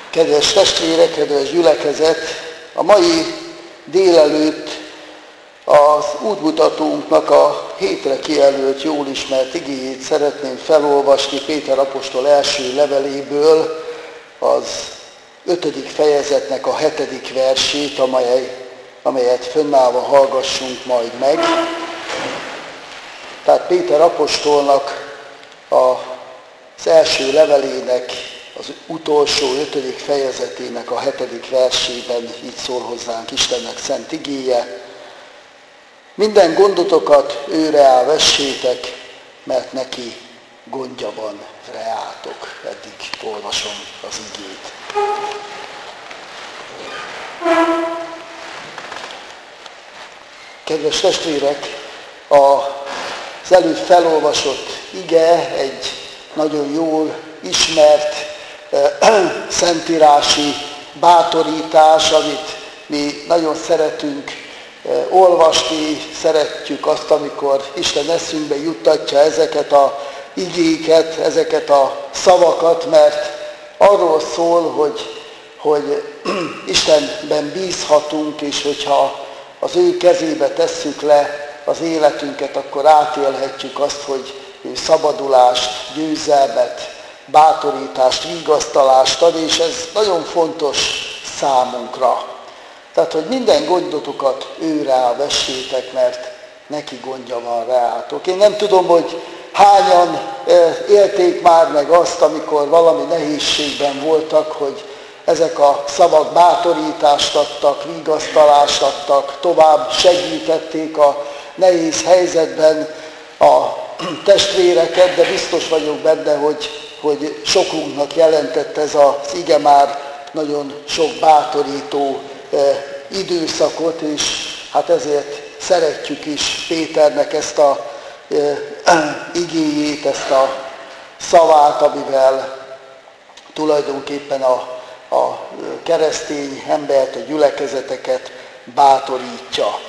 Kedves testvérek, kedves gyülekezet! A mai délelőtt az útmutatónknak a hétre kijelölt, jól ismert igéjét szeretném felolvasni Péter apostol első leveléből, az 5. fejezetnek a 7. versét, amelyet fönnállva hallgassunk majd meg. Tehát Péter apostolnak az első levelének az utolsó 5. fejezetének a 7. versében így szól hozzánk Istennek szent igéje. Minden gondotokat őre vessétek, mert neki gondja van reátok. Eddig olvasom az igét. Kedves testvérek, az előbb felolvasott ige egy nagyon jól ismert szentírási bátorítás, amit mi nagyon szeretünk olvasni, szeretjük azt, amikor Isten eszünkbe juttatja ezeket az igéket, ezeket a szavakat, mert arról szól, hogy Istenben bízhatunk, és hogyha az ő kezébe tesszük le az életünket, akkor átélhetjük azt, hogy ő szabadulást, győzelmet, bátorítást, vigasztalást ad, és ez nagyon fontos számunkra. Tehát, hogy minden gondotokat őre vessétek, mert neki gondja van reátok. Én nem tudom, hogy hányan élték már meg azt, amikor valami nehézségben voltak, hogy ezek a szavak bátorítást adtak, vigasztalást adtak, tovább segítették a nehéz helyzetben a testvéreket, de biztos vagyok benne, hogy sokunknak jelentett ez az ige már nagyon sok bátorító időszakot, és hát ezért szeretjük is Péternek ezt a igéjét, ezt a szavát, amivel tulajdonképpen a keresztény embert, a gyülekezeteket bátorítja.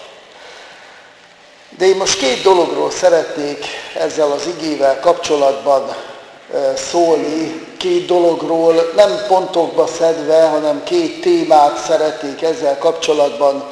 De én most két dologról szeretnék ezzel az igével kapcsolatban szólni, két dologról, nem pontokba szedve, hanem két témát szeretnék ezzel kapcsolatban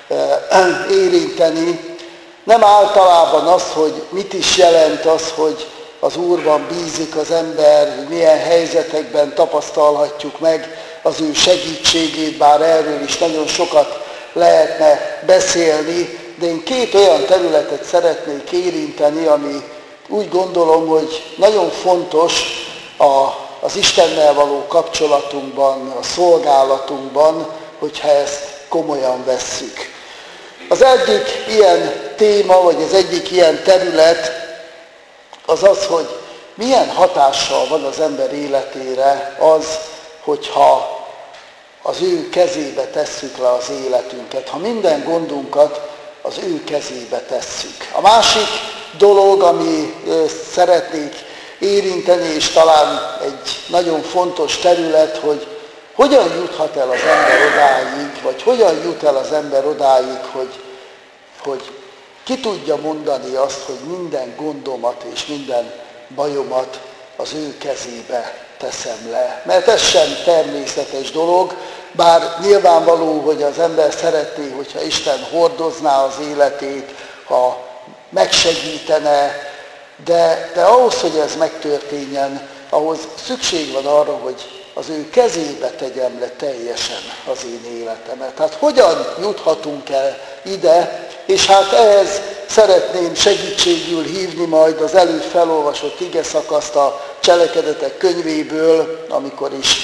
érinteni. Nem általában az, hogy mit is jelent az, hogy az Úrban bízik az ember, hogy milyen helyzetekben tapasztalhatjuk meg az ő segítségét, bár erről is nagyon sokat lehetne beszélni, de én két olyan területet szeretnék érinteni, ami úgy gondolom, hogy nagyon fontos az Istennel való kapcsolatunkban, a szolgálatunkban, hogyha ezt komolyan vesszük. Az egyik ilyen téma, vagy az egyik ilyen terület az az, hogy milyen hatással van az ember életére az, hogyha az ő kezébe tesszük le az életünket, ha minden gondunkat az ő kezébe tesszük. A másik dolog, ami szeretnék érinteni, és talán egy nagyon fontos terület, hogy hogyan juthat el az ember odáig, vagy hogyan jut el az ember odáig, hogy ki tudja mondani azt, hogy minden gondomat és minden bajomat az ő kezébe teszem le. Mert ez sem természetes dolog, bár nyilvánvaló, hogy az ember szeretné, hogyha Isten hordozná az életét, ha megsegítene, de ahhoz, hogy ez megtörténjen, ahhoz szükség van arra, hogy az ő kezébe tegyem le teljesen az én életemet. Tehát hogyan juthatunk el ide, és hát ehhez szeretném segítségül hívni majd az előbb felolvasott igeszakaszt a Cselekedetek könyvéből, amikor is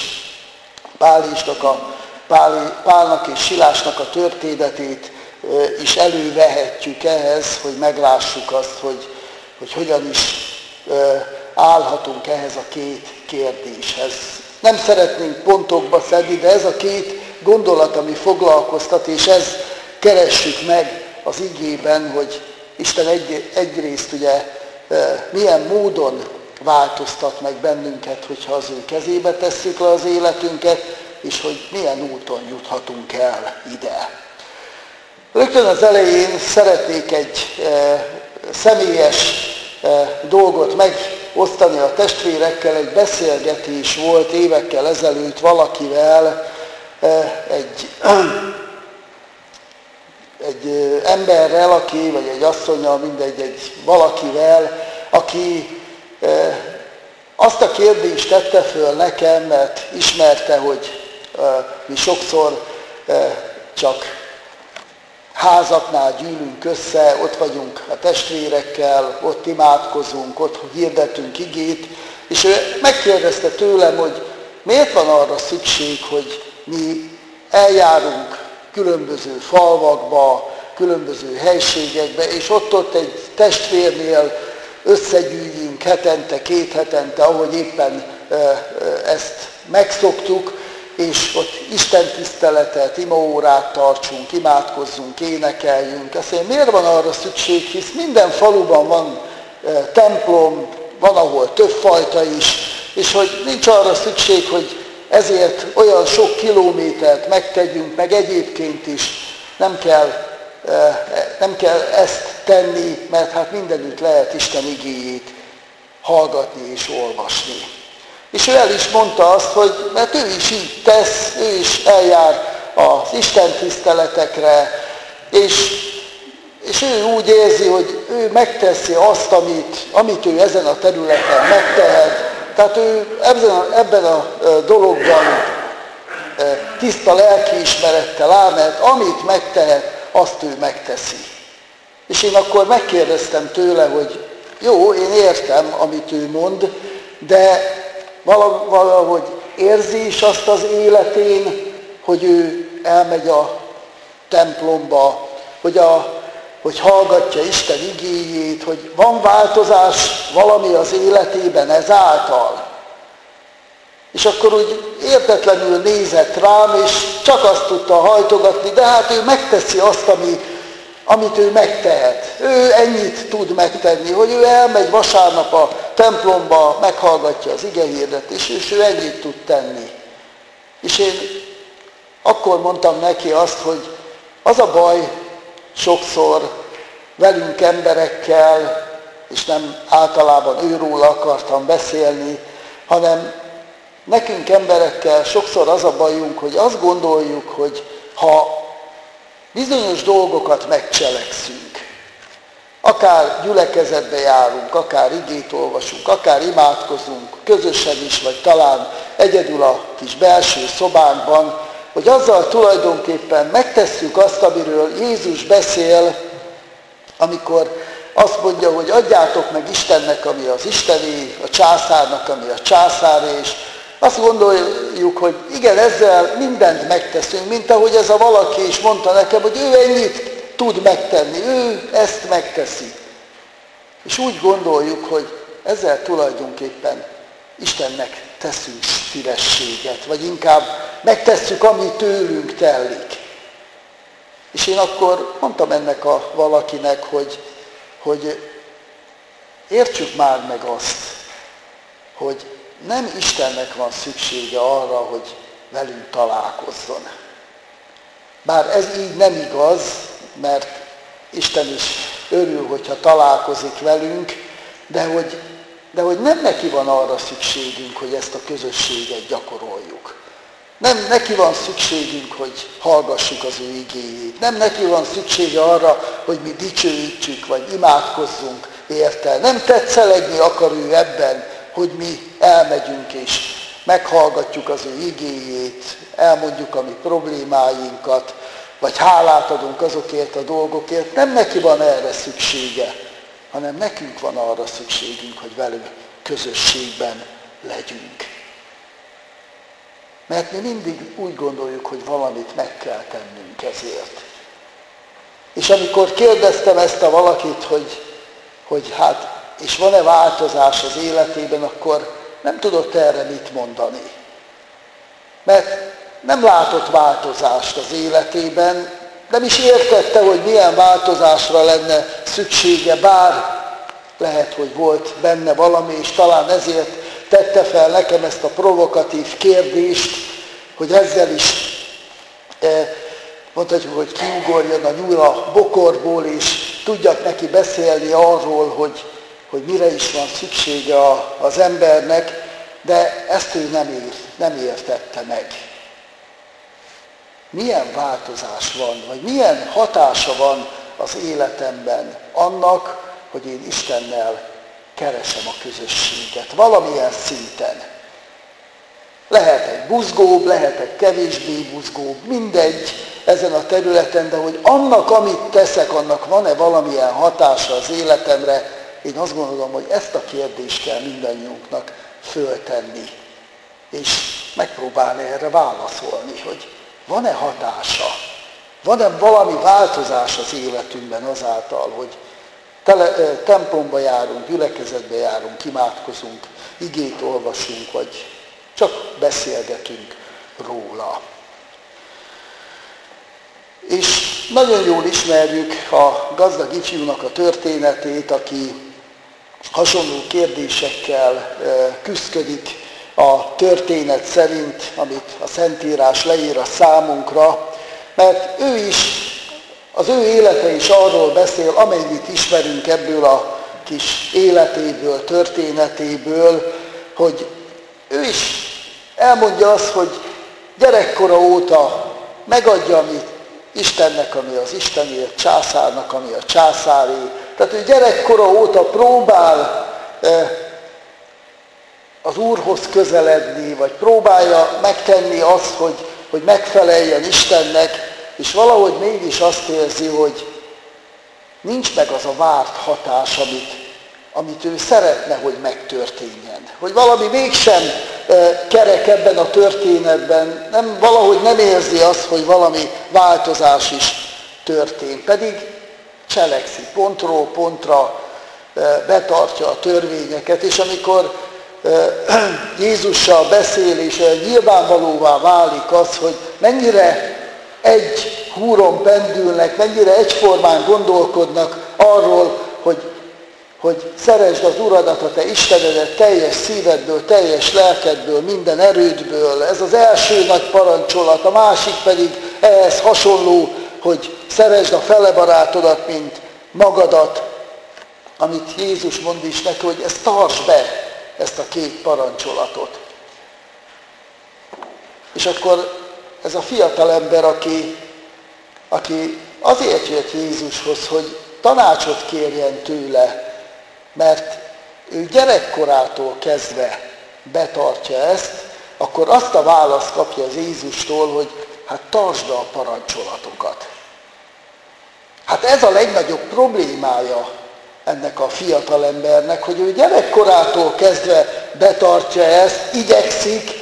Pálnak és Silásnak a történetét is elővehetjük ehhez, hogy meglássuk azt, hogy hogyan is állhatunk ehhez a két kérdéshez. Nem szeretnénk pontokba szedni, de ez a két gondolat, ami foglalkoztat, és ezt keressük meg az igében, hogy Isten egyrészt ugye milyen módon változtat meg bennünket, hogyha az ő kezébe tesszük le az életünket, és hogy milyen úton juthatunk el ide. Rögtön az elején szeretnék egy személyes dolgot osztani a testvérekkel, egy beszélgetés volt évekkel ezelőtt valakivel, egy emberrel, vagy egy asszonnyal, mindegy, egy valakivel, aki azt a kérdést tette föl nekem, mert ismerte, hogy mi sokszor csak házaknál gyűlünk össze, ott vagyunk a testvérekkel, ott imádkozunk, ott hirdetünk igét, és ő megkérdezte tőlem, hogy miért van arra szükség, hogy mi eljárunk különböző falvakba, különböző helységekbe, és ott egy testvérnél összegyűjjünk hetente, 2 hetente, ahogy éppen ezt megszoktuk, és ott istentiszteletet, imaórát tartsunk, imádkozzunk, énekeljünk. Azt mondja, miért van arra szükség, hisz minden faluban van templom, van ahol több fajta is, és hogy nincs arra szükség, hogy ezért olyan sok kilométert megtegyünk, meg egyébként is nem kell ezt tenni, mert hát mindenütt lehet Isten igéjét hallgatni és olvasni. És ő el is mondta azt, hogy mert ő is így tesz, ő is eljár az istentiszteletekre, és ő úgy érzi, hogy ő megteszi azt, amit ő ezen a területen megtehet. Tehát ő ebben a dologban tiszta lelkiismerettel áll, mert amit megtehet, azt ő megteszi. És én akkor megkérdeztem tőle, hogy jó, én értem, amit ő mond, de valahogy érzi is azt az életén, hogy ő elmegy a templomba, hogy hallgatja Isten igéjét, hogy van változás valami az életében ezáltal. És akkor úgy értetlenül nézett rám, és csak azt tudta hajtogatni, de hát ő megteszi azt, amit ő megtehet. Ő ennyit tud megtenni, hogy ő elmegy vasárnap a templomba, meghallgatja az igehirdetést, és ő ennyit tud tenni. És én akkor mondtam neki azt, hogy az a baj sokszor velünk emberekkel, és nem általában őróla akartam beszélni, hanem nekünk emberekkel sokszor az a bajunk, hogy azt gondoljuk, hogy ha bizonyos dolgokat megcselekszünk, akár gyülekezetbe járunk, akár igét olvasunk, akár imádkozunk, közösen is, vagy talán egyedül a kis belső szobánkban, hogy azzal tulajdonképpen megtesszük azt, amiről Jézus beszél, amikor azt mondja, hogy adjátok meg Istennek, ami az Istené, a császárnak, ami a császáré, és azt gondoljuk, hogy igen, ezzel mindent megteszünk, mint ahogy ez a valaki is mondta nekem, hogy ő ennyit tud megtenni, ő ezt megteszi. És úgy gondoljuk, hogy ezzel tulajdonképpen Istennek teszünk szívességet, vagy inkább megtesszük, ami tőlünk tellik. És én akkor mondtam ennek a valakinek, hogy értsük már meg azt, hogy nem Istennek van szüksége arra, hogy velünk találkozzon. Bár ez így nem igaz, mert Isten is örül, hogyha találkozik velünk, de hogy nem neki van arra szükségünk, hogy ezt a közösséget gyakoroljuk. Nem neki van szükségünk, hogy hallgassuk az ő igéjét. Nem neki van szüksége arra, hogy mi dicsőítsük, vagy imádkozzunk érte. Nem tetszelegni akar ő ebben, hogy mi elmegyünk és meghallgatjuk az ő igéjét, elmondjuk a mi problémáinkat, vagy hálát adunk azokért a dolgokért. Nem neki van erre szüksége, hanem nekünk van arra szükségünk, hogy velük közösségben legyünk. Mert mi mindig úgy gondoljuk, hogy valamit meg kell tennünk ezért. És amikor kérdeztem ezt a valakit, hogy hát, és van-e változás az életében, akkor nem tudott erre mit mondani. Mert nem látott változást az életében, nem is értette, hogy milyen változásra lenne szüksége, bár lehet, hogy volt benne valami, és talán ezért tette fel nekem ezt a provokatív kérdést, hogy ezzel is mondhatjuk, hogy kiugorjon a nyúl a bokorból, és tudjak neki beszélni arról, hogy mire is van szüksége az embernek, de ezt ő nem értette meg. Milyen változás van, vagy milyen hatása van az életemben annak, hogy én Istennel keresem a közösséget, valamilyen szinten. Lehetek buzgóbb, lehetek kevésbé buzgóbb, mindegy ezen a területen, de hogy annak, amit teszek, annak van-e valamilyen hatása az életemre, én azt gondolom, hogy ezt a kérdést kell mindannyiunknak föltenni, és megpróbálni erre válaszolni, hogy van-e hatása, van-e valami változás az életünkben azáltal, hogy templomba járunk, gyülekezetbe járunk, imádkozunk, igét olvasunk, vagy csak beszélgetünk róla. És nagyon jól ismerjük a gazdag ifjúnak a történetét, aki hasonló kérdésekkel küszködik a történet szerint, amit a Szentírás leír a számunkra, mert ő is, az ő élete is arról beszél, amennyit ismerünk ebből a kis életéből, történetéből, hogy ő is elmondja azt, hogy gyerekkora óta megadja, amit Istennek, ami az Istené, a császárnak, ami a császáré. Tehát ő gyerekkora óta próbál az Úrhoz közeledni, vagy próbálja megtenni azt, hogy megfeleljen Istennek, és valahogy mégis azt érzi, hogy nincs meg az a várt hatás, amit ő szeretne, hogy megtörténjen. Hogy valami mégsem kerek ebben a történetben, valahogy nem érzi azt, hogy valami változás is történt. Pedig cselekszik, pontról pontra betartja a törvényeket, és amikor Jézussal beszél, és nyilvánvalóvá válik az, hogy mennyire egy húron pendülnek, mennyire egyformán gondolkodnak arról, hogy szeresd az Uradat, a te Istenedet teljes szívedből, teljes lelkedből, minden erődből. Ez az első nagy parancsolat, a másik pedig ehhez hasonló, hogy szeresd a fele barátodat, mint magadat, amit Jézus mond is neki, hogy ezt tartsd be, ezt a két parancsolatot. És akkor ez a fiatalember, aki azért jött Jézushoz, hogy tanácsot kérjen tőle, mert ő gyerekkorától kezdve betartja ezt, akkor azt a választ kapja az Jézustól, hogy hát tartsd be a parancsolatokat. Hát ez a legnagyobb problémája ennek a fiatalembernek, hogy ő gyerekkorától kezdve betartja ezt, igyekszik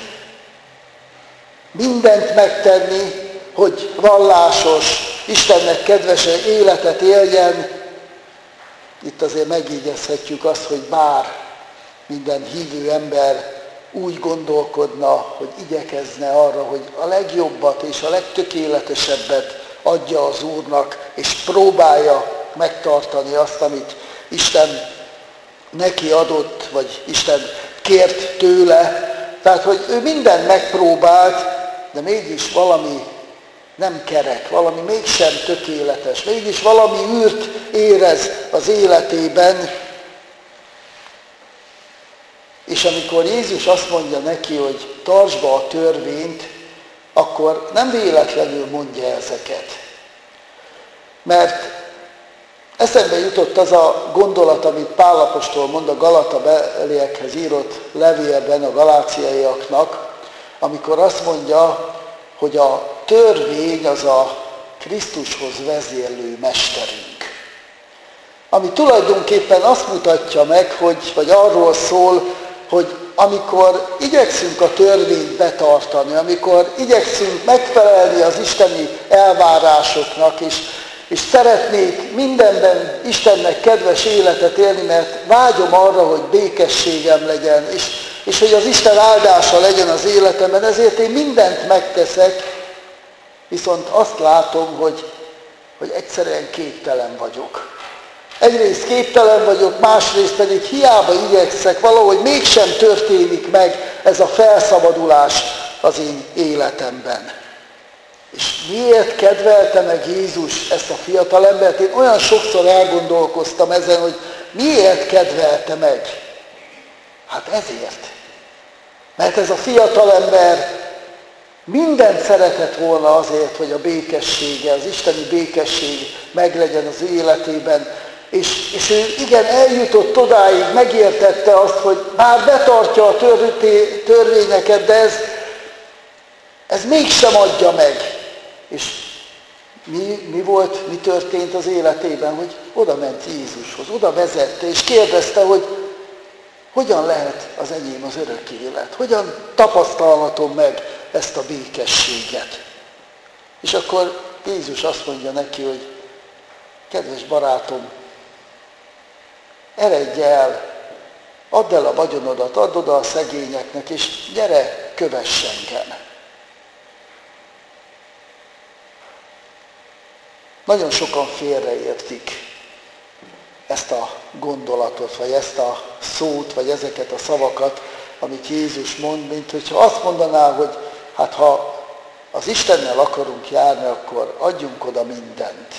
mindent megtenni, hogy vallásos, Istennek kedves életet éljen. Itt azért megjegyezhetjük azt, hogy bár minden hívő ember úgy gondolkodna, hogy igyekezne arra, hogy a legjobbat és a legtökéletesebbet adja az Úrnak, és próbálja megtartani azt, amit Isten neki adott, vagy Isten kért tőle. Tehát, hogy ő mindent megpróbált, de mégis valami nem kerek, valami mégsem tökéletes, mégis valami űrt érez az életében. És amikor Jézus azt mondja neki, hogy tartsd be a törvényt, akkor nem véletlenül mondja ezeket. Mert eszembe jutott az a gondolat, amit Pál apostol mond a Galata beliekhez írott levélben a galáciaiaknak, amikor azt mondja, hogy a törvény az a Krisztushoz vezérlő mesterünk. Ami tulajdonképpen azt mutatja meg, vagy arról szól, hogy amikor igyekszünk a törvényt betartani, amikor igyekszünk megfelelni az isteni elvárásoknak, és szeretnék mindenben Istennek kedves életet élni, mert vágyom arra, hogy békességem legyen, és hogy az Isten áldása legyen az életemben, ezért én mindent megteszek, viszont azt látom, hogy egyszerűen képtelen vagyok. Egyrészt képtelen vagyok, másrészt pedig hiába igyekszek, valahogy mégsem történik meg ez a felszabadulás az én életemben. És miért kedvelte meg Jézus ezt a fiatalembert? Én olyan sokszor elgondolkoztam ezen, hogy miért kedvelte meg? Hát ezért. Mert ez a fiatalember mindent szeretett volna azért, hogy a békessége, az isteni békesség meglegyen az életében. És ő igen, eljutott odáig, megértette azt, hogy bár betartja a törvényeket, de ez mégsem adja meg. És mi történt az életében? Hogy oda ment Jézushoz, oda vezette, és kérdezte, hogy hogyan lehet az enyém az örök élet? Hogyan tapasztalhatom meg ezt a békességet? És akkor Jézus azt mondja neki, hogy kedves barátom, eredj el, add el a vagyonodat, add oda a szegényeknek, és gyere, kövess engem. Nagyon sokan félreértik ezt a gondolatot, vagy ezt a szót, vagy ezeket a szavakat, amit Jézus mond, mint hogyha azt mondaná, hogy hát ha az Istennel akarunk járni, akkor adjunk oda mindent.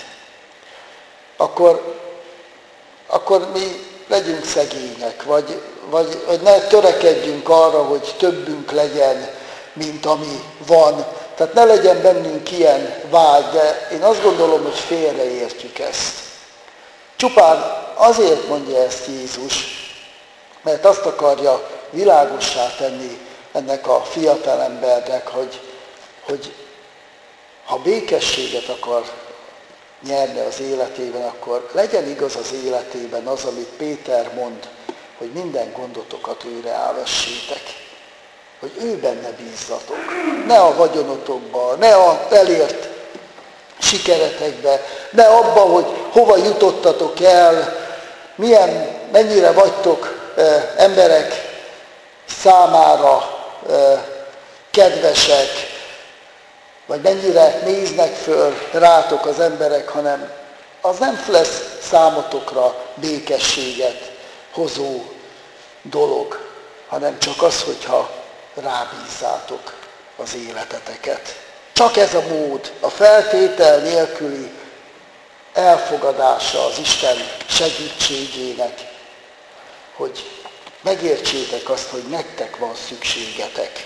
Akkor mi legyünk szegények, vagy ne törekedjünk arra, hogy többünk legyen, mint ami van. Tehát ne legyen bennünk ilyen vágy, de én azt gondolom, hogy félreértjük ezt. Csupán azért mondja ezt Jézus, mert azt akarja világossá tenni ennek a fiatalembernek, hogy ha békességet akar nyerni az életében, akkor legyen igaz az életében az, amit Péter mond, hogy minden gondotokat őre elvessétek. Hogy ő benne bízzatok. Ne a vagyonotokba, ne a elért sikeretekbe, ne abba, hogy hova jutottatok el, mennyire vagytok emberek számára kedvesek, vagy mennyire néznek föl rátok az emberek, hanem az nem lesz számotokra békességet hozó dolog, hanem csak az, hogyha rábízzátok az életeteket. Csak ez a mód, a feltétel nélküli elfogadása az Isten segítségének, hogy megértsétek azt, hogy nektek van szükségetek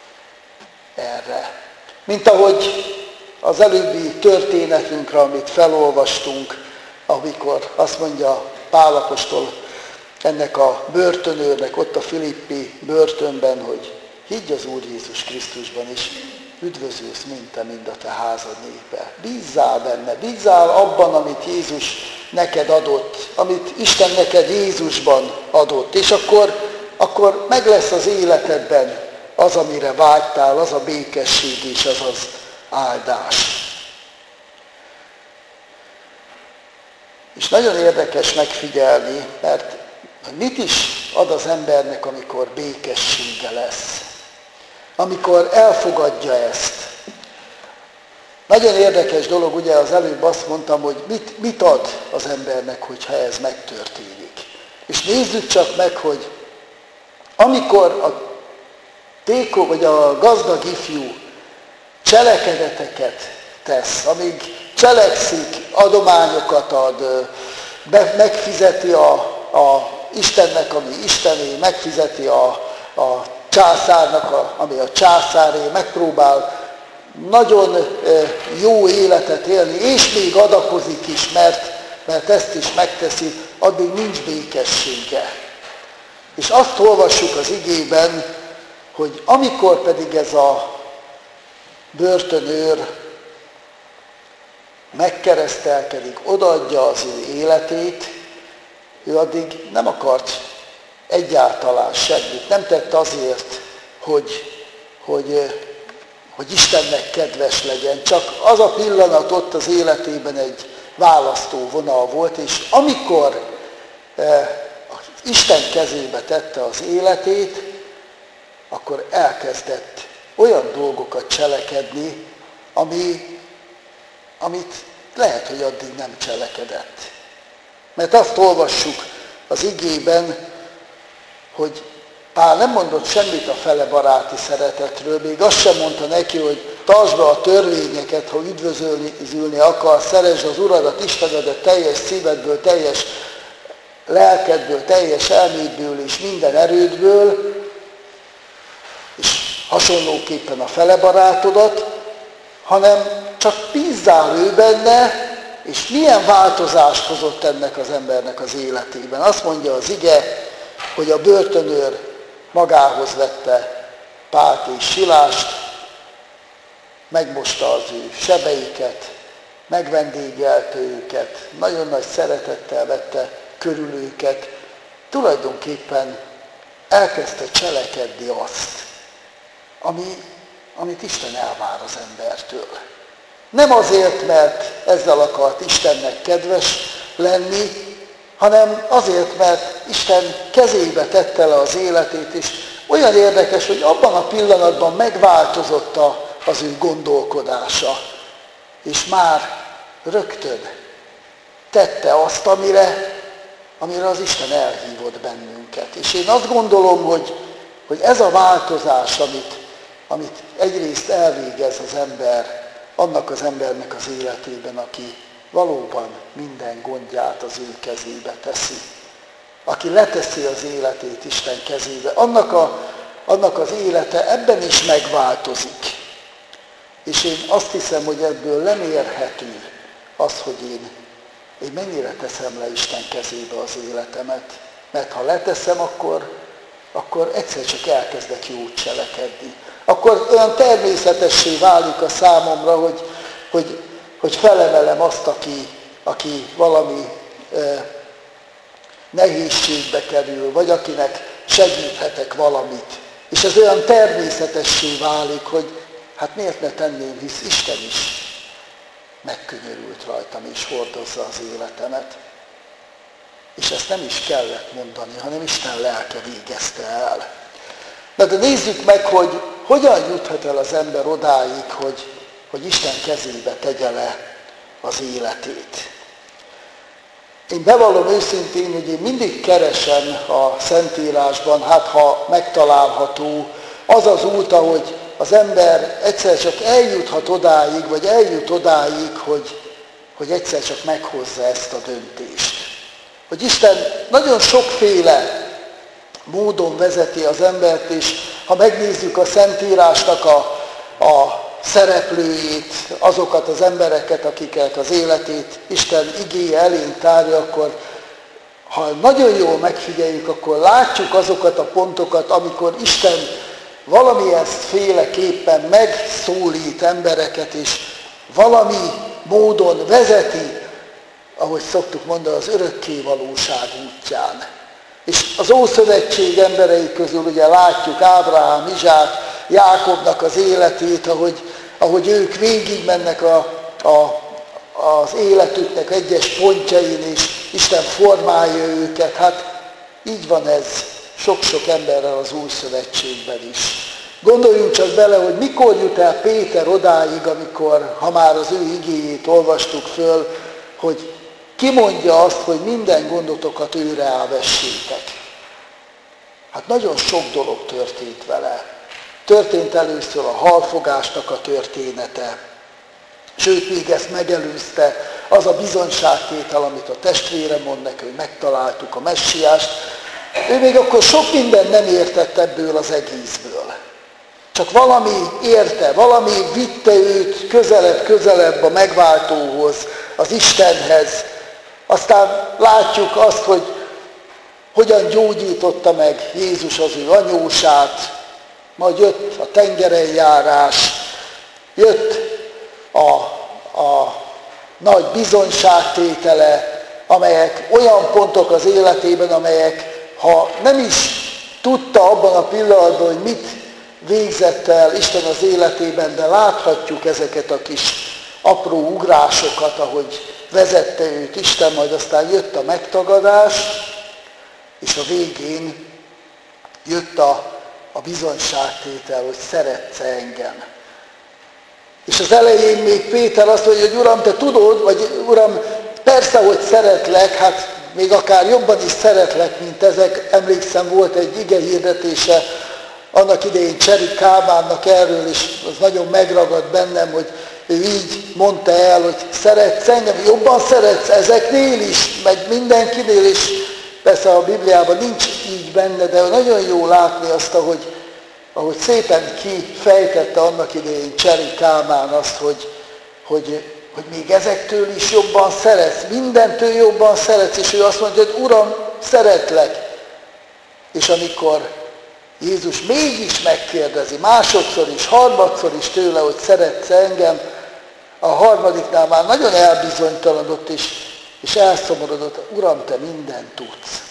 erre. Mint ahogy az előbbi történetünkre, amit felolvastunk, amikor azt mondja Pál apostol ennek a börtönőrnek ott a Filippi börtönben, hogy higgy az Úr Jézus Krisztusban, és üdvözülsz mind te, mind a te házad népe. Bízzál benne, bízzál abban, amit Jézus neked adott, amit Isten neked Jézusban adott, és akkor meg lesz az életedben az, amire vágytál, az a békesség és az az áldás. És nagyon érdekes megfigyelni, mert mit is ad az embernek, amikor békessége lesz? Amikor elfogadja ezt. Nagyon érdekes dolog, ugye az előbb azt mondtam, hogy mit ad az embernek, hogyha ez megtörténik. És nézzük csak meg, hogy amikor a tékó vagy a gazdag ifjú cselekedeteket tesz, amíg cselekszik, adományokat ad, megfizeti a Istennek, ami Istené, megfizeti a császárnak, ami a császáré, megpróbál nagyon jó életet élni, és még adakozik is, mert ezt is megteszi, addig nincs békessége. És azt olvassuk az igében, hogy amikor pedig ez a börtönőr megkeresztelkedik, odaadja az ő életét, ő addig nem akart egyáltalán semmit. Nem tett azért, hogy Istennek kedves legyen. Csak az a pillanat ott az életében egy választó vonal volt, és amikor Isten kezébe tette az életét, akkor elkezdett olyan dolgokat cselekedni, amit lehet, hogy addig nem cselekedett. Mert azt olvassuk az igében, hogy Pál nem mondott semmit a fele baráti szeretetről, még azt sem mondta neki, hogy tartsd be a törvényeket, ha üdvözölni akarsz, szeresd az Uradat, Istenedet teljes szívedből, teljes lelkedből, teljes elmédből és minden erődből, és hasonlóképpen a fele barátodat, hanem csak bízzál ő benne, és milyen változást hozott ennek az embernek az életében. Azt mondja az ige, hogy a börtönőr magához vette Pált és Silást, megmosta az ő sebeiket, megvendégelte őket, nagyon nagy szeretettel vette körül őket, tulajdonképpen elkezdte cselekedni azt, amit Isten elvár az embertől. Nem azért, mert ezzel akart Istennek kedves lenni, hanem azért, mert Isten kezébe tette le az életét, és olyan érdekes, hogy abban a pillanatban megváltozott az ő gondolkodása, és már rögtön tette azt, amire az Isten elhívott bennünket. És én azt gondolom, hogy ez a változás, amit egyrészt elvégez az ember, annak az embernek az életében, aki valóban minden gondját az ő kezébe teszi. Aki leteszi az életét Isten kezébe, annak az élete ebben is megváltozik. És én azt hiszem, hogy ebből lemérhető az, hogy én mennyire teszem le Isten kezébe az életemet. Mert ha leteszem, akkor egyszer csak elkezdek jót cselekedni. Akkor olyan természetessé válik a számomra, hogy felemelem azt, aki valami nehézségbe kerül, vagy akinek segíthetek valamit. És ez olyan természetessé válik, hogy hát miért ne tenném, hisz Isten is megkönyörült rajtam, és hordozza az életemet. És ezt nem is kellett mondani, hanem Isten lelke végezte el. Na de nézzük meg, hogy hogyan juthat el az ember odáig, hogy Isten kezébe tegye le az életét. Én bevallom őszintén, hogy én mindig keresem a Szentírásban, hát ha megtalálható, az az út, ahogy az ember egyszer csak eljuthat odáig, vagy eljut odáig, hogy egyszer csak meghozza ezt a döntést. Hogy Isten nagyon sokféle módon vezeti az embert, és ha megnézzük a Szentírásnak a szereplőit, azokat az embereket, akiket az életét Isten igéje elénk tárja, akkor ha nagyon jól megfigyeljük, akkor látjuk azokat a pontokat, amikor Isten valamilyen féleképpen megszólít embereket, és valami módon vezeti, ahogy szoktuk mondani, az örökkévalóság útján. És az Ószövetség emberei közül ugye látjuk Ábrahám, Izsák, Jákobnak az életét, ahogy ők végigmennek az életüknek egyes pontjain, és Isten formálja őket. Hát így van ez sok-sok emberrel az Új Szövetségben is. Gondoljunk csak bele, hogy mikor jut el Péter odáig, amikor, ha már az ő igéjét olvastuk föl, hogy kimondja azt, hogy minden gondotokat őre elvessétek. Hát nagyon sok dolog történt vele. Történt először a halfogásnak a története, sőt, még ezt megelőzte az a bizonyságtétel, amit a testvére mond neki, hogy megtaláltuk a messiást. Ő még akkor sok mindent nem értett ebből az egészből. Csak valami érte, valami vitte őt közelebb a megváltóhoz, az Istenhez. Aztán látjuk azt, hogy hogyan gyógyította meg Jézus az ő anyósát, majd jött a tengerenjárás, jött a nagy bizonyságtétele, amelyek olyan pontok az életében, amelyek, ha nem is tudta abban a pillanatban, hogy mit végzett el Isten az életében, de láthatjuk ezeket a kis apró ugrásokat, ahogy vezette őt Isten, majd aztán jött a megtagadás, és a végén jött a bizonyságtétel, hogy szeretsz engem. És az elején még Péter azt mondja, hogy Uram, te tudod, vagy Uram, persze, hogy szeretlek, hát még akár jobban is szeretlek, mint ezek. Emlékszem, volt egy ige hirdetése annak idején Cseri Kálmánnak erről, és az nagyon megragad bennem, hogy ő így mondta el, hogy szeretsz engem, jobban szeretsz ezeknél is, meg mindenkinél is. persze a Bibliában nincs így benne, de nagyon jó látni azt, ahogy szépen kifejtette annak idején Cseri Kálmán azt, hogy még ezektől is jobban szeretsz, mindentől jobban szeretsz, és ő azt mondja, hogy Uram, szeretlek. És amikor Jézus mégis megkérdezi, másodszor is, harmadszor is tőle, hogy szeretsz engem, a harmadiknál már nagyon elbizonytalanodott, és elszomorodott, Uram, te mindent tudsz.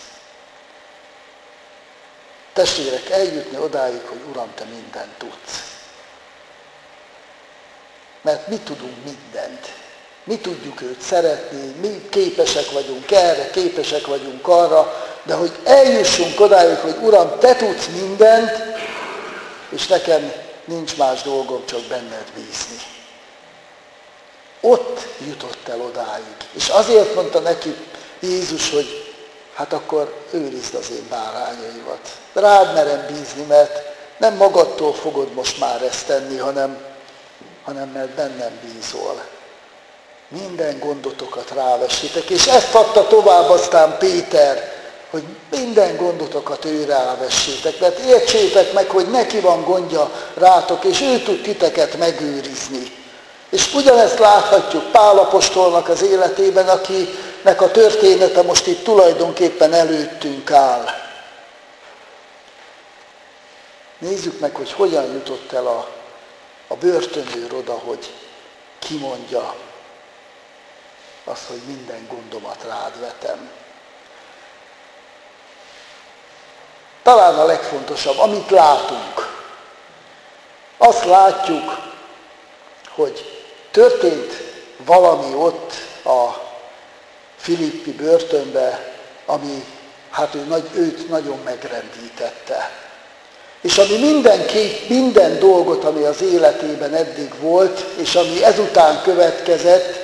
Testvérek, eljutni odáig, hogy Uram, te mindent tudsz. Mert mi tudunk mindent. Mi tudjuk őt szeretni, mi képesek vagyunk erre, képesek vagyunk arra, de hogy eljussunk odáig, hogy Uram, te tudsz mindent, és nekem nincs más dolgom, csak benned bízni. Ott jutott el odáig. És azért mondta neki Jézus, hogy hát akkor őrizd az én bárányaimat. Rád merem bízni, mert nem magadtól fogod most már ezt tenni, hanem mert bennem bízol. Minden gondotokat rávessétek, és ezt adta tovább aztán Péter, hogy minden gondotokat ő rávessétek, mert értsétek meg, hogy neki van gondja rátok, és ő tud titeket megőrizni. És ugyanezt láthatjuk Pál apostolnak az életében, akinek a története most itt tulajdonképpen előttünk áll. Nézzük meg, hogy hogyan jutott el a börtönőr oda, hogy kimondja azt, hogy minden gondomat rád vetem. Talán a legfontosabb, amit látunk. Azt látjuk, hogy történt valami ott a Filippi börtönben, ami őt nagyon megrendítette. És ami minden dolgot, ami az életében eddig volt, és ami ezután következett,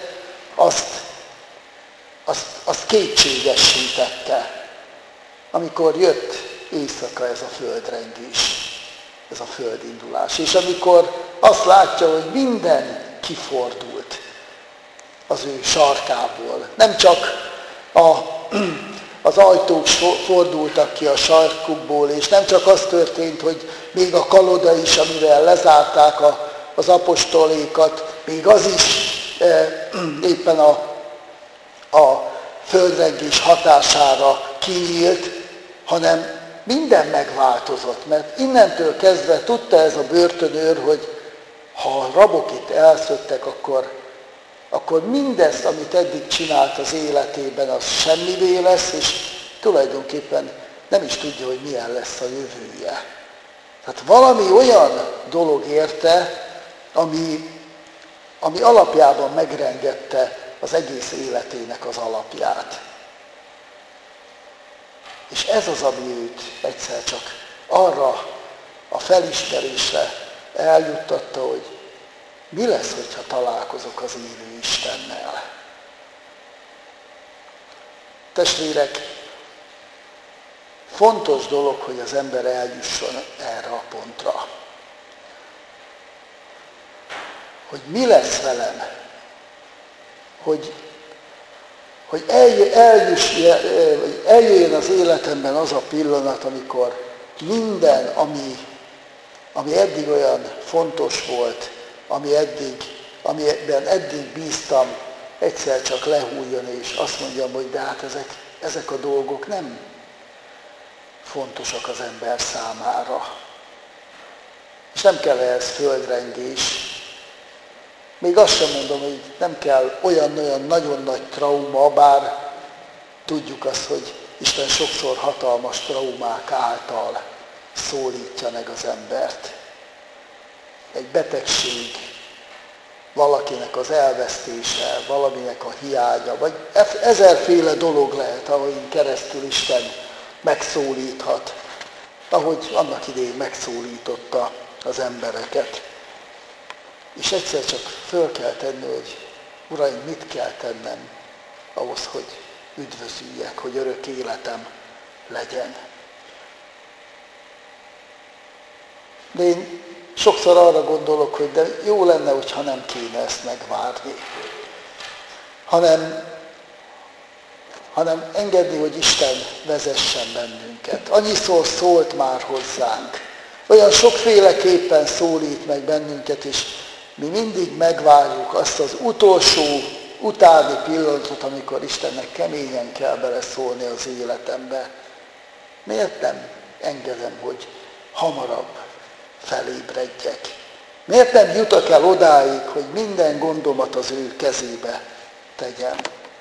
azt kétségesítette. Amikor jött éjszaka ez a földrengés, ez a földindulás. És amikor azt látja, hogy minden kifordult az ő sarkából. Nem csak az ajtók fordultak ki a sarkukból, és nem csak az történt, hogy még a kaloda is, amivel lezárták az apostolékat, még az is éppen a földrengés hatására kinyílt, hanem minden megváltozott, mert innentől kezdve tudta ez a börtönőr, hogy ha a rabok itt elszöktek, akkor mindezt, amit eddig csinált az életében, az semmivé lesz, és tulajdonképpen nem is tudja, hogy milyen lesz a jövője. Tehát valami olyan dolog érte, ami alapjában megrengette az egész életének az alapját. És ez az, ami őt egyszer csak arra a felismerésre eljuttatta, hogy mi lesz, hogyha találkozok az élő Istennel. Testvérek, fontos dolog, hogy az ember eljusson erre a pontra. Hogy mi lesz velem, hogy eljöjjön az életemben az a pillanat, amikor minden, ami eddig olyan fontos volt, amiben eddig bíztam, egyszer csak lehújjon, és azt mondjam, hogy de hát ezek a dolgok nem fontosak az ember számára. És nem kell ehhez földrengés. Még azt sem mondom, hogy nem kell olyan nagyon nagy trauma, bár tudjuk azt, hogy Isten sokszor hatalmas traumák által szólítja meg az embert. Egy betegség, valakinek az elvesztése, valaminek a hiánya, vagy ezerféle dolog lehet, ahogy keresztül Isten megszólíthat, ahogy annak idején megszólította az embereket. És egyszer csak föl kell tenni, hogy Uraim, mit kell tennem ahhoz, hogy üdvözüljek, hogy örök életem legyen. De én sokszor arra gondolok, hogy de jó lenne, hogyha nem kéne ezt megvárni, hanem hanem engedni, hogy Isten vezessen bennünket. Annyiszor szólt már hozzánk. Olyan sokféleképpen szólít meg bennünket, és mi mindig megvárjuk azt az utolsó, utáni pillanatot, amikor Istennek keményen kell beleszólni az életembe. Miért nem engedem, hogy hamarabb felébredjek? Miért nem jutok el odáig, hogy minden gondomat az ő kezébe tegyem?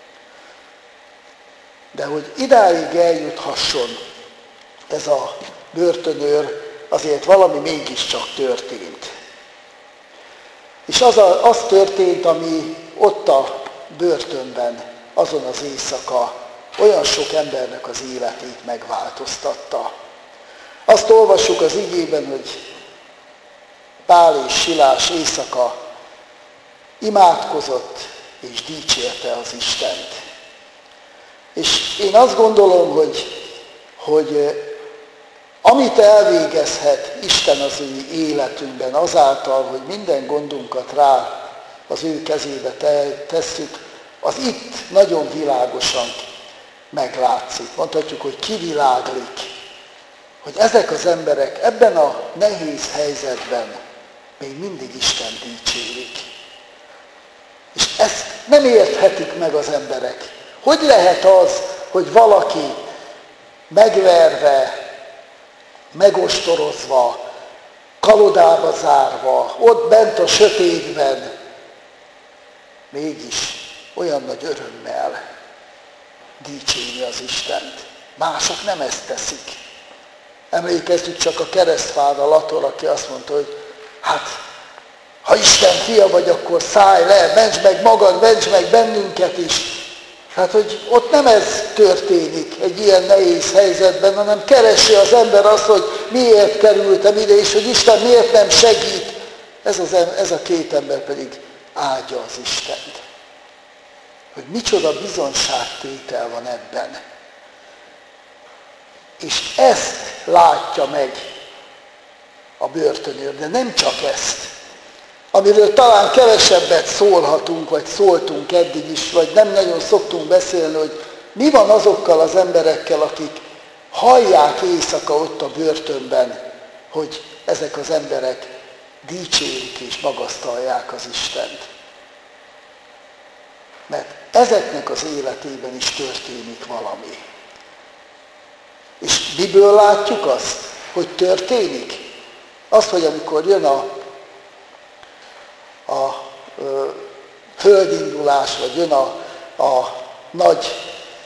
De hogy idáig eljuthasson ez a börtönőr, azért valami mégiscsak történt. És az történt, ami ott a börtönben, azon az éjszaka olyan sok embernek az életét megváltoztatta. Azt olvassuk az igében, hogy Pál és Silás éjszaka imádkozott és dicsérte az Istent. És én azt gondolom, hogy amit elvégezhet Isten az ő életünkben azáltal, hogy minden gondunkat rá az ő kezébe tesszük, az itt nagyon világosan meglátszik. Mondhatjuk, hogy kiviláglik, hogy ezek az emberek ebben a nehéz helyzetben még mindig Isten dicsérik. És ezt nem érthetik meg az emberek. Hogy lehet az, hogy valaki megverve, megostorozva, kalodába zárva, ott bent a sötétben, mégis olyan nagy örömmel dicséri az Istent. Mások nem ezt teszik. Emlékezzük csak a keresztfára Lator, aki azt mondta, hogy hát, ha Isten fia vagy, akkor szállj le, ments meg magad, ments meg bennünket is. Hát, hogy ott nem ez történik egy ilyen nehéz helyzetben, hanem keresi az ember azt, hogy miért kerültem ide, és hogy Isten miért nem segít. Ez a két ember pedig áldja az Istent. Hogy micsoda bizonságtétel van ebben. És ezt látja meg a börtönőr, de nem csak ezt. Amiről talán kevesebbet szólhatunk, vagy szóltunk eddig is, vagy nem nagyon szoktunk beszélni, hogy mi van azokkal az emberekkel, akik hallják éjszaka ott a börtönben, hogy ezek az emberek dicsérik és magasztalják az Istent. Mert ezeknek az életében is történik valami. És miből látjuk azt, hogy történik? Azt, hogy amikor jön a földindulás, vagy jön a nagy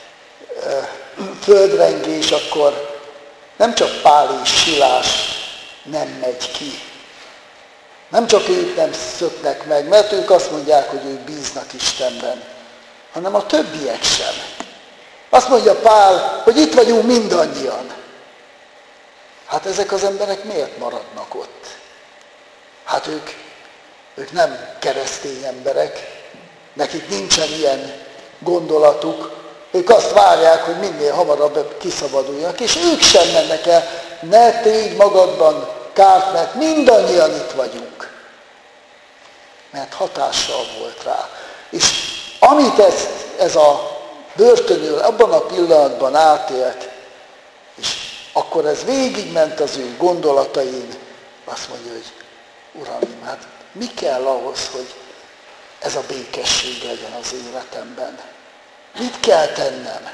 földrengés, akkor nem csak Pál és Silás nem megy ki. Nem csak ők nem szöknek meg, mert ők azt mondják, hogy ők bíznak Istenben, hanem a többiek sem. Azt mondja Pál, hogy itt vagyunk mindannyian. Hát ezek az emberek miért maradnak ott? Hát ők nem keresztény emberek, nekik nincsen ilyen gondolatuk, ők azt várják, hogy minél hamarabb kiszabaduljanak, és ők sem mennek el, ne tégy magadban kárt, mert mindannyian itt vagyunk. Mert hatással volt rá. És amit ez a börtönőr abban a pillanatban átélt, és akkor ez végigment az ő gondolatain, azt mondja, hogy Uram, hát mi kell ahhoz, hogy ez a békesség legyen az életemben? Mit kell tennem?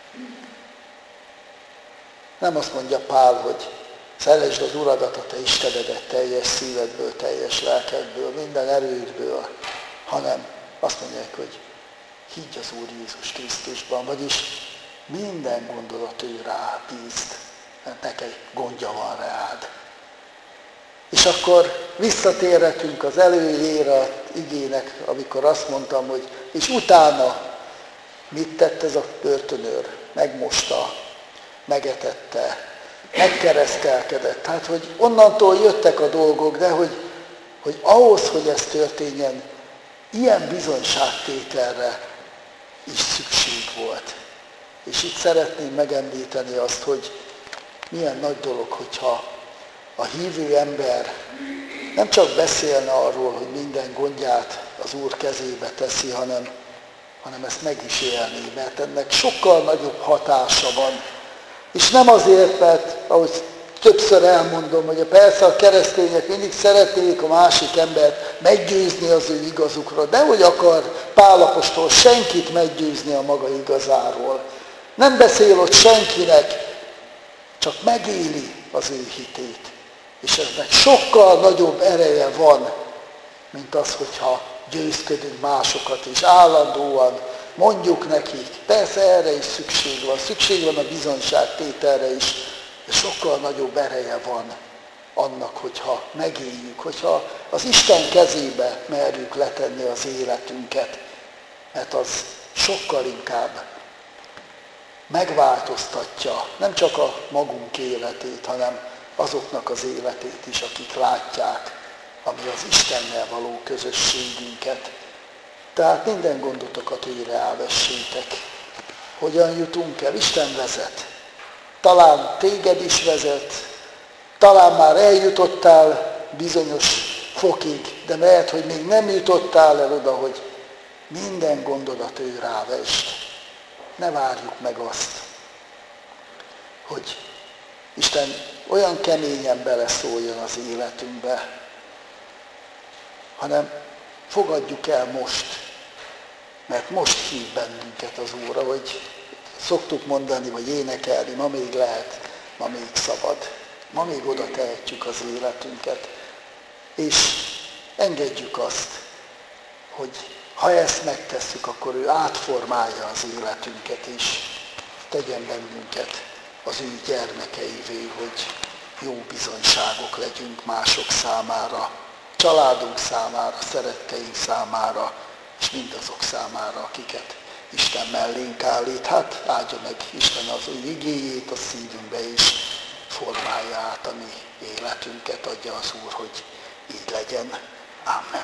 Nem azt mondja Pál, hogy szeresd az Uradat, a te Istenedet teljes szívedből, teljes lelkedből, minden erődből, hanem azt mondják, hogy higgy az Úr Jézus Krisztusban, vagyis minden gondolat ő rá bízd, mert neked gondja van rád. És akkor visszatérhetünk az elejére az igének, amikor azt mondtam, hogy és utána mit tett ez a börtönőr? Megmosta, megetette, megkeresztelkedett. Hát, hogy onnantól jöttek a dolgok, de hogy ahhoz, hogy ez történjen, ilyen bizonyságtételre is szükség volt. És itt szeretném megemlíteni azt, hogy milyen nagy dolog, hogyha a hívő ember nem csak beszélne arról, hogy minden gondját az Úr kezébe teszi, hanem hanem ezt meg is élni, mert ennek sokkal nagyobb hatása van. És nem azért, mert ahogy többször elmondom, hogy persze a keresztények mindig szeretnék a másik embert meggyőzni az ő igazukról, de hogy akar Pál apostol senkit meggyőzni a maga igazáról. Nem beszél ott senkinek, csak megéli az ő hitét. És ennek sokkal nagyobb ereje van, mint az, hogyha győzködünk másokat, és állandóan mondjuk nekik. Persze erre is szükség van a bizonyságtételre is, de sokkal nagyobb ereje van annak, hogyha megéljük, hogyha az Isten kezébe merjük letenni az életünket, mert az sokkal inkább megváltoztatja nem csak a magunk életét, hanem azoknak az életét is, akik látják, ami az Istennel való közösségünket. Tehát minden gondotokat őre elvessétek. Hogyan jutunk el? Isten vezet. Talán téged is vezet, talán már eljutottál bizonyos fokig, de lehet, hogy még nem jutottál el oda, hogy minden gondodat ő rávesd. Ne várjuk meg azt, hogy Isten olyan keményen beleszóljon az életünkbe, hanem fogadjuk el most, mert most hív bennünket az Úr, hogy szoktuk mondani, vagy énekelni, ma még lehet, ma még szabad, ma még oda tehetjük az életünket, és engedjük azt, hogy ha ezt megtesszük, akkor ő átformálja az életünket, és tegyen bennünket az ő gyermekeivé, hogy jó bizonyságok legyünk mások számára, családunk számára, szeretteink számára, és mindazok számára, akiket Isten mellénk állít. Hát áldja meg Isten az ő igéjét a szívünkbe, és formálja át a mi életünket, adja az Úr, hogy így legyen. Amen.